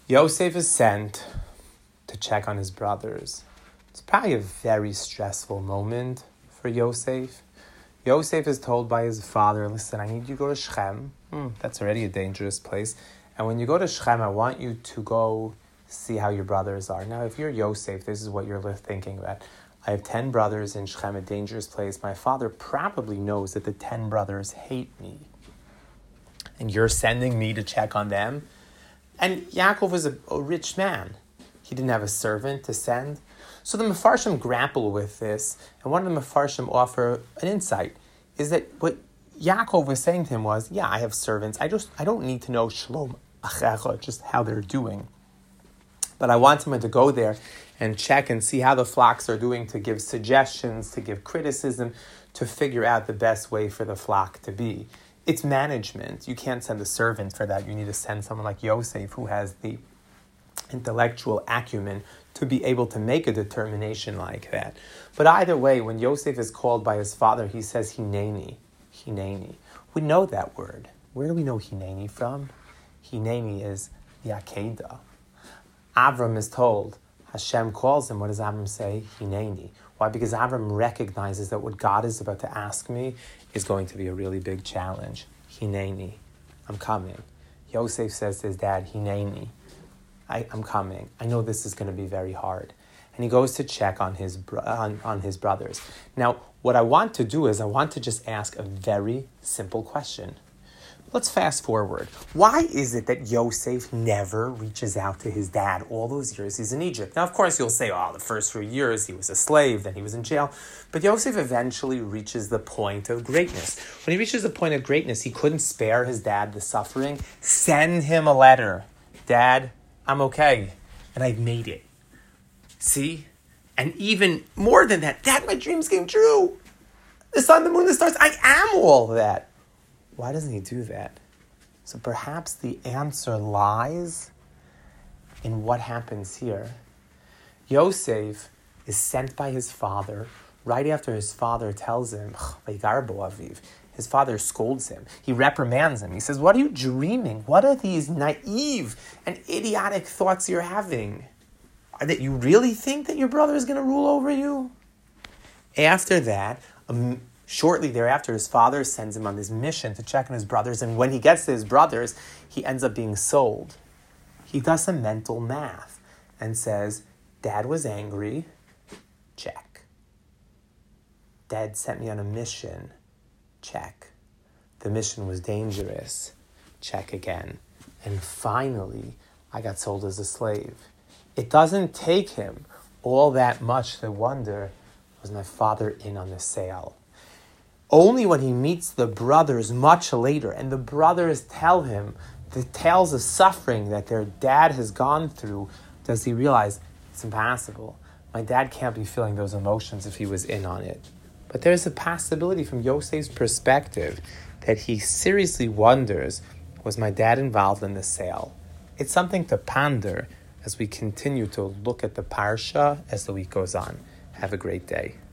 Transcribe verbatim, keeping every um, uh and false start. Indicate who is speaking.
Speaker 1: Yosef is sent to check on his brothers. It's probably a very stressful moment for Yosef. Yosef is told by his father, listen, I need you to go to Shechem. Hmm, that's already a dangerous place. And when you go to Shechem, I want you to go see how your brothers are. Now, if you're Yosef, this is what you're thinking about. I have ten brothers in Shechem, a dangerous place. My father probably knows that the ten brothers hate me. And you're sending me to check on them? And Yaakov was a, a rich man. He didn't have a servant to send. So the Mefarshim grapple with this, and one of the Mefarshim offer an insight, is that what Yaakov was saying to him was, yeah, I have servants. I just I don't need to know Shalom Achecha, just how they're doing. But I want someone to go there and check and see how the flocks are doing, to give suggestions, to give criticism, to figure out the best way for the flock to be. It's management. You can't send a servant for that. You need to send someone like Yosef who has the intellectual acumen to be able to make a determination like that. But either way, when Yosef is called by his father, he says Hineni. Hineni. We know that word. Where do we know Hineni from? Hineni is the Akedah. Avram is told, Hashem calls him. What does Avram say? Hineni. Why? Because Avram recognizes that what God is about to ask me is going to be a really big challenge. Hineni. I'm coming. Yosef says to his dad, Hineni. I, I'm coming. I know this is going to be very hard. And he goes to check on his bro- on, on his brothers. Now, what I want to do is I want to just ask a very simple question. Let's fast forward. Why is it that Yosef never reaches out to his dad all those years he's in Egypt? Now, of course, you'll say, oh, the first few years he was a slave, then he was in jail. But Yosef eventually reaches the point of greatness. When he reaches the point of greatness, he couldn't spare his dad the suffering. Send him a letter. Dad, I'm okay, and I've made it. See? And even more than that, Dad, my dreams came true. The sun, the moon, the stars, I am all that. Why doesn't he do that? So perhaps the answer lies in what happens here. Yosef is sent by his father right after his father tells him, his father scolds him. He reprimands him. He says, what are you dreaming? What are these naive and idiotic thoughts you're having? Are that you really think that your brother is going to rule over you? After that, um, shortly thereafter, his father sends him on this mission to check on his brothers. And when he gets to his brothers, he ends up being sold. He does some mental math and says, Dad was angry. Check. Dad sent me on a mission. Check. The mission was dangerous. Check again. And finally, I got sold as a slave. It doesn't take him all that much to wonder, was my father in on the sale? Only when he meets the brothers much later, and the brothers tell him the tales of suffering that their dad has gone through, does he realize it's impossible. My dad can't be feeling those emotions if he was in on it. But there's a possibility from Yosef's perspective that he seriously wonders, was my dad involved in the sale? It's something to ponder as we continue to look at the parsha as the week goes on. Have a great day.